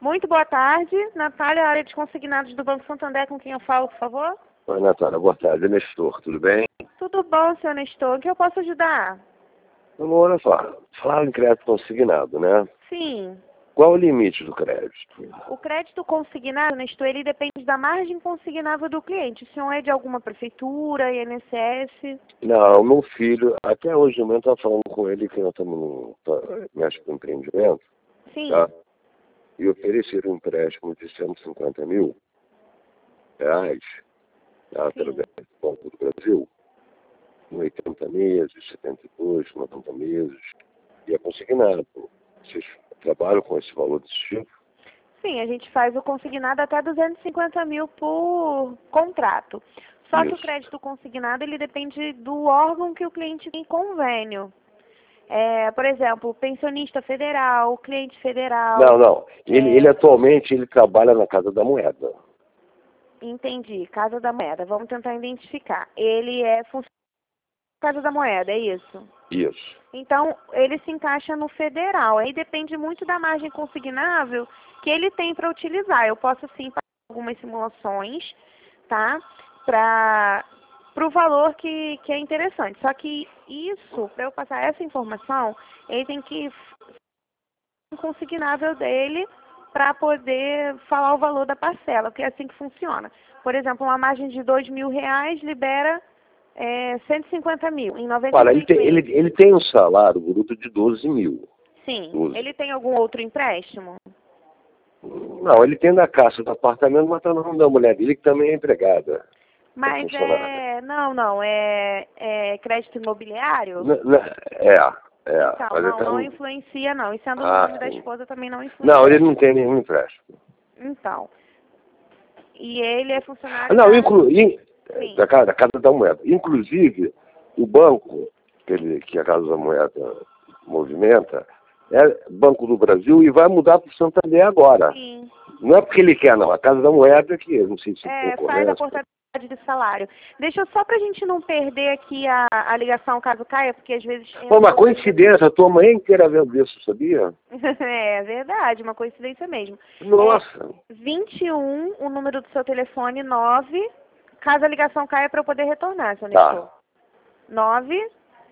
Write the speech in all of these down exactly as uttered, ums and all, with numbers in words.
Muito boa tarde. Natália, área de consignados do Banco Santander, com quem eu falo, por favor? Oi, Natália, boa tarde. É Nestor, tudo bem? Tudo bom, senhor Nestor. O que eu posso ajudar? Então, olha só, falar em crédito consignado, né? Sim. Qual o limite do crédito? O crédito consignado, Nestor, ele depende da margem consignável do cliente. O senhor é de alguma prefeitura, I N S S? Não, meu filho, até hoje eu estava falando com ele que nós estamos no tá, mexe com empreendimento, Sim. tá? E ofereceram um empréstimo de cento e cinquenta mil reais, tá? Através do Banco do Brasil, em oitenta meses, setenta e dois, noventa meses, e é consignado. Vocês trabalham com esse valor desse tipo? Sim, a gente faz o consignado até duzentos e cinquenta mil por contrato. Só Isso. que o crédito consignado, ele depende do órgão que o cliente tem convênio. É, por exemplo, pensionista federal, cliente federal. Não, não. Ele, é... ele atualmente ele trabalha na Casa da Moeda. Entendi. Casa da Moeda. Vamos tentar identificar. Ele é funcionário da Casa da Moeda, é isso? Isso. Então, ele se encaixa no federal. Aí depende muito da margem consignável que ele tem para utilizar. Eu posso, sim, fazer algumas simulações, tá? Para o valor que, que é interessante. Só que isso, para eu passar essa informação, ele tem que o consignável dele para poder falar o valor da parcela, porque é assim que funciona. Por exemplo, uma margem de dois mil reais libera é, cento e cinquenta mil em noventa Olha, e ele seis tem, meses. ele, ele tem um salário bruto de doze mil. Sim. doze. Ele tem algum outro empréstimo? Não, ele tem na caixa do apartamento, mas está no nome da mulher dele, que também é empregada. Mas é é... Não, não. É, é crédito imobiliário? N- n- É, é. Então, Mas não, ele não tem... influencia, não. E sendo o Ah, nome da sim. esposa também não influencia. Não, ele não tem nenhum empréstimo. Então. E ele é funcionário Não, da... inclu... in- Sim. da, casa, da Casa da Moeda. Inclusive, o banco que, ele, que a Casa da Moeda movimenta é Banco do Brasil e vai mudar para o Santander agora. Sim. Não é porque ele quer, não. A Casa da Moeda que, eu não sei se É, faz a concorrência. portabilidade de salário. Deixa eu só para a gente não perder aqui a, a ligação caso caia, porque às vezes... Pô, uma coincidência, a tua mãe inteira vendo isso, sabia? É verdade, uma coincidência mesmo. Nossa. É vinte e um, o número do seu telefone, nove, caso a ligação caia para eu poder retornar, seu Nestor. Tá. nove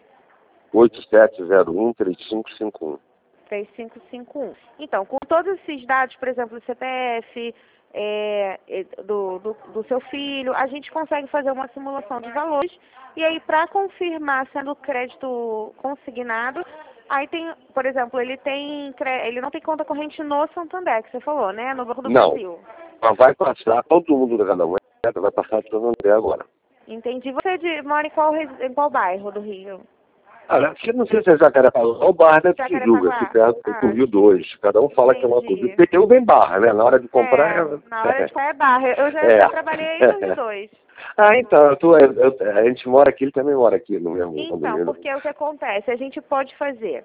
oito sete zero um três cinco cinco um. três cinco cinco um. Então, com todos esses dados, por exemplo, do C P F, é, do, do, do seu filho, a gente consegue fazer uma simulação de valores e aí, para confirmar sendo crédito consignado, aí tem, por exemplo, ele tem ele não tem conta corrente no Santander, que você falou, né? No Banco do Não. Brasil. Mas vai passar, todo mundo da Casa da Moeda vai passar para o Santander agora. Entendi. Você de, mora em qual, resi- em qual bairro do Rio? Olha, eu não sei se é Jacarepaguá ou Barra da Tijuca, Jacarepaguá. aqui perto Ah, do Rio dois. Cada um fala que é uma coisa. O entendi. I P T U vem Barra, né? Na hora de comprar... É, na hora de é barra. Eu já, É. já trabalhei aí no Rio dois. Ah, então, eu tô, eu, eu- a gente mora aqui, ele também mora aqui no mesmo Então, condomínio. porque o que acontece? A gente pode fazer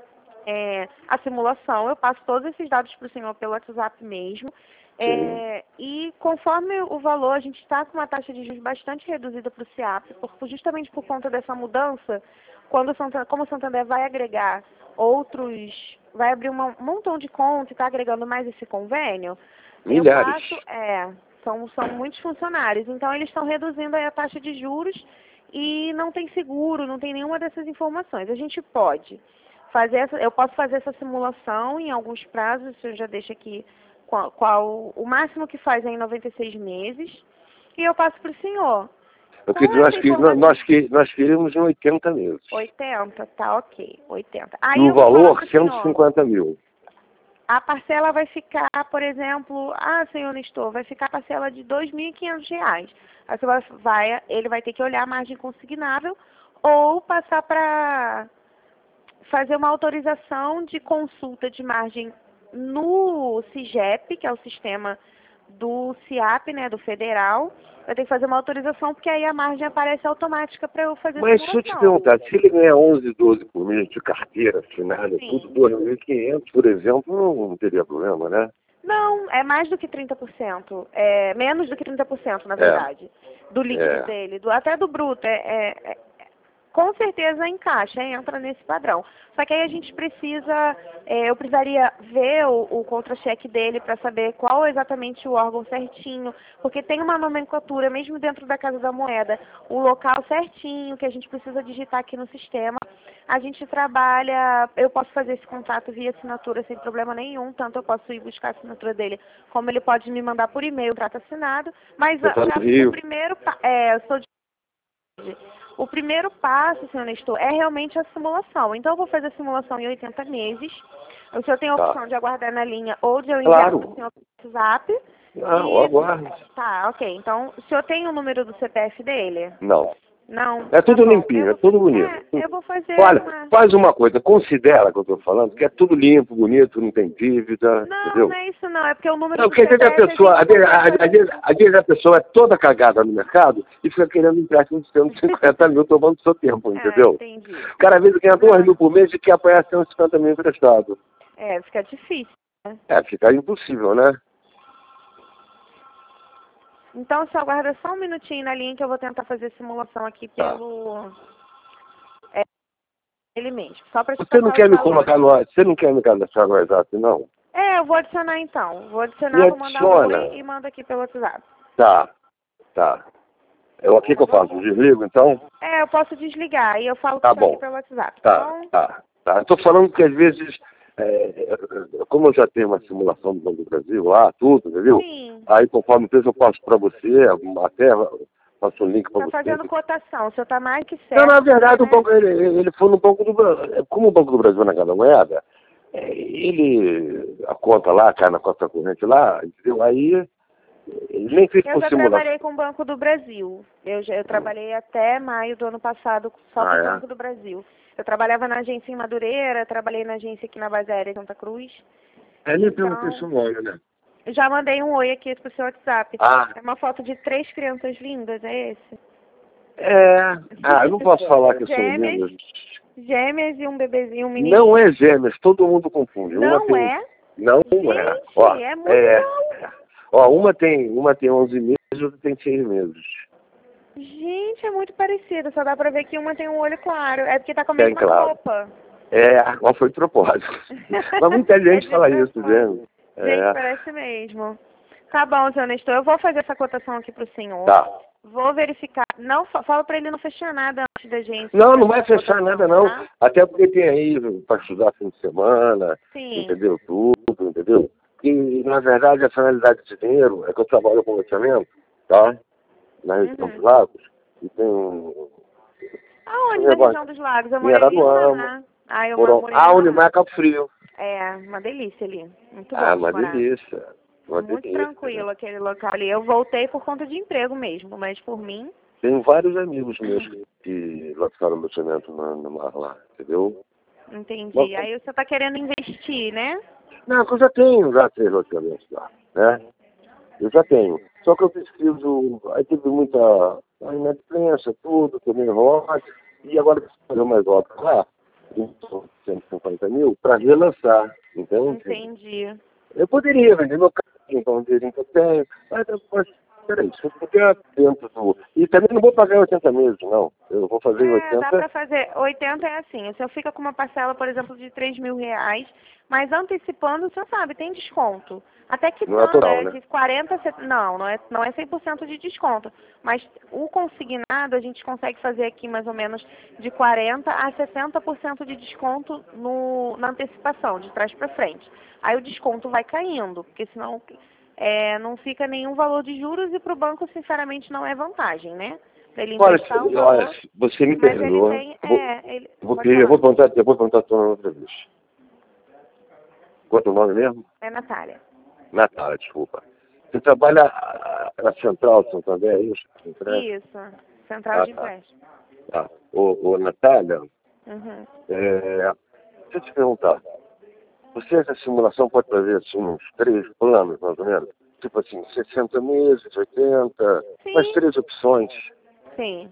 é, a simulação, eu passo todos esses dados para o senhor pelo WhatsApp mesmo. É, e conforme o valor, a gente está com uma taxa de juros bastante reduzida para o SIAP, por, justamente por conta dessa mudança, quando o Santander, como o Santander vai agregar outros, vai abrir uma- um montão de contas e está agregando mais esse convênio, Milhares. eu passo, é, são, são muitos funcionários, então eles estão reduzindo aí a taxa de juros e não tem seguro, não tem nenhuma dessas informações. A gente pode fazer essa, eu posso fazer essa simulação em alguns prazos, eu já deixo aqui qual, qual o máximo que faz é em noventa e seis meses, e eu passo para o senhor. Porque Com nós, essa que, informação- nós, que, nós queríamos em oitenta meses. oitenta, tá ok, oitenta. Aí E o eu vou falar valor, pro cento e senhor, cinquenta mil. a parcela vai ficar, por exemplo, ah, senhor Nestor, vai ficar a parcela de dois mil e quinhentos reais. Aí você vai, vai- ele vai ter que olhar a margem consignável ou passar para fazer uma autorização de consulta de margem no SIGEP, que é o sistema do SIAP, né, do federal. Vai ter que fazer uma autorização, porque aí a margem aparece automática para eu fazer Mas se eu te simulação. perguntar, se ele ganhar onze, doze por mês de carteira assinada, Sim. tudo dois mil e quinhentos, por exemplo, não, não teria problema, né? Não, é mais do que trinta por cento. É menos do que trinta por cento, na verdade. Do líquido É. dele, do, até do bruto. É, é, é- com certeza encaixa, entra nesse padrão. Só que aí a gente precisa, é, eu precisaria ver o, o contra-cheque dele para saber qual é exatamente o órgão certinho, porque tem uma nomenclatura, mesmo dentro da Casa da Moeda, o local certinho que a gente precisa digitar aqui no sistema. A gente trabalha, eu posso fazer esse contato via assinatura sem problema nenhum, tanto eu posso ir buscar a assinatura dele, como ele pode me mandar por e-mail o trato assinado, mas Você tá no a, Rio? o primeiro, é, eu sou de O primeiro passo, senhor Nestor, é realmente a simulação. Então, eu vou fazer a simulação em oitenta meses. O senhor tem a opção Tá. de aguardar na linha ou de eu enviar Claro. para o senhor pelo WhatsApp. Não, E... aguarde. Tá, ok. Então, o senhor tem o número do C P F dele? Não. Não? É tudo Tá bom. limpinho, Eu é vou- tudo bonito. É, eu vou fazer Olha, uma... faz uma coisa, considera que eu estou falando, que é tudo limpo, bonito, não tem dívida, Não, entendeu? não é isso não. É porque o número Não, do porque às vezes a C P F pessoa, a às gente vezes, consegue às fazer... vezes, às vezes a pessoa é toda cagada no mercado e fica querendo empréstimo de cento e cinquenta mil tomando seu tempo, É, entendeu? entendi. O cara às vezes ganha dois Não. mil por mês e quer apanhar cento e cinquenta mil emprestado. É, fica difícil, né? É, fica impossível, né? Então, só aguarda só um minutinho na linha que eu vou tentar fazer a simulação aqui Tá. pelo... É, ele mesmo. Só para te Você não passar quer os me valores. colocar no você não quer me cadastrar no WhatsApp, não? É, eu vou adicionar então. Vou Me adicionar, vou mandar um adiciona. oi e mando aqui pelo WhatsApp. Tá, tá. Eu, o que que eu faço? Desligo, então? É, eu posso desligar e eu falo Tá com você aqui bom. pelo WhatsApp, tá Tá, bom? tá, tá. Eu tô falando que às vezes, é, como eu já tenho uma simulação do Banco do Brasil lá, tudo, entendeu? Sim. Aí conforme fez eu passo para você, até passo o link para Tá você. fazendo cotação, o senhor tá mais que certo. Não, na verdade, o né? banco, ele, ele foi no Banco do Brasil. Como o Banco do Brasil é na Casa Moeda, é, ele, a conta lá, cai na conta corrente lá, entendeu? Aí, ele nem fez Eu por já simulação. trabalhei com o Banco do Brasil. Eu, já, eu trabalhei até maio do ano passado só Ah, com o é? Banco do Brasil. Eu trabalhava na agência em Madureira, trabalhei na agência aqui na base aérea de Santa Cruz. É nem Então- pelo seu nome, né? Eu já mandei um oi aqui pro seu WhatsApp. Ah. É uma foto de três crianças lindas, é esse? É. Ah, eu não posso falar que são Gêmeas. lindas. Gêmeas e um bebezinho, um menino. Não é gêmeas, todo mundo confunde. Uma Não tem... é? Não Gente, é. Ó, é muito é. bom. Ó, uma tem, uma tem onze meses e outra tem seis meses. Gente, é muito parecido. Só dá pra ver que uma tem um olho claro. É porque tá com a Bem mesma claro. roupa. É, mas foi de propósito. Mas muita gente É de fala isso, propósito. gêmeo. Gente, É. parece mesmo. Tá bom, seu Nestor. Eu vou fazer essa cotação aqui pro senhor. Tá. Vou verificar. Não, fa- fala pra ele não fechar nada antes da gente. Não, não fazer vai essa fechar cotação, nada não. tá? Até porque tem aí para estudar fim de semana, Sim. entendeu? Tudo, entendeu? E na verdade a finalidade desse dinheiro é que eu trabalho com loteamento, tá? Na região Uhum. dos lagos. E tem um Aonde um na negócio- região dos lagos? Eu em morei em Araruama, Unaná. Ah, eu por morei onde- em Ah, Unaná. Unimar Cabo Frio. É, uma delícia ali. Muito bom Ah, de uma morar. delícia. Uma Muito delícia. tranquilo aquele local ali. Eu voltei por conta de emprego mesmo, mas por mim... Tenho vários amigos meus que lotearam loteamento no, no mar lá, entendeu? Entendi. Bom. Aí você tá querendo investir, né? Não, eu já tenho já três loteamentos lá, né? Eu já tenho. Só que eu preciso. Aí teve muita inadimplência, tudo, tomei rote, e agora preciso fazer mais obra lá, cento e cinquenta mil, para relançar, entende? Entendi. Eu poderia vender meu carro, então, um dinheirinho que eu tenho, mas depois, peraí, se eu puder dentro do. E também não vou pagar oitenta meses, não. Eu vou fazer É, oitenta. dá pra fazer. oitenta é assim. O senhor fica com uma parcela, por exemplo, de três mil reais, mas antecipando, o senhor sabe, tem desconto. Até que No natural, é né? de quarenta, setenta, não, não é, não é cem por cento de desconto. Mas o consignado a gente consegue fazer aqui mais ou menos de quarenta a sessenta por cento de desconto no, na antecipação, de trás para frente. Aí o desconto vai caindo, porque senão é, não fica nenhum valor de juros e para o banco, sinceramente, não é vantagem, né? Pra ele Olha, emprestar um olha, valor, você me mas ele perdoa. tem, Eu vou, é, ele, eu vou, pode pedir- eu vou falar. perguntar, eu vou perguntar a tua nome outra vez. Quanto é o nome mesmo? É Natália. Natália, desculpa. Você trabalha ah, na Central de Santander, é isso? Empréstimo? Isso, central Ah, de tá. empréstimo. Tá. Ô, ô, Natália, Uhum. é, deixa eu te perguntar. Você, essa simulação pode trazer assim, uns três planos, mais ou menos? Tipo assim, sessenta meses, oitenta, Sim. mais três opções. Sim.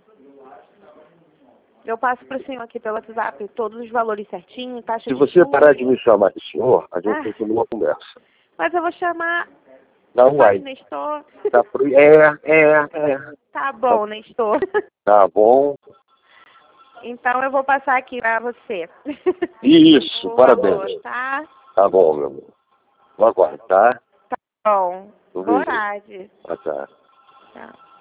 Eu passo para o senhor aqui pelo WhatsApp todos os valores certinhos, taxa Se de você juros. parar de me chamar de senhor, a gente Ah. continua uma conversa. Mas eu vou chamar... Não Faz, vai. Nestor. Tá pro... É, é, é. Tá bom, Nestor. Tá bom. Então eu vou passar aqui para você. Isso, O parabéns. valor, tá? Tá bom, meu amor. Vou aguardar. Tá bom. Um Boa beijo. tarde. Ah, tá. Tchau.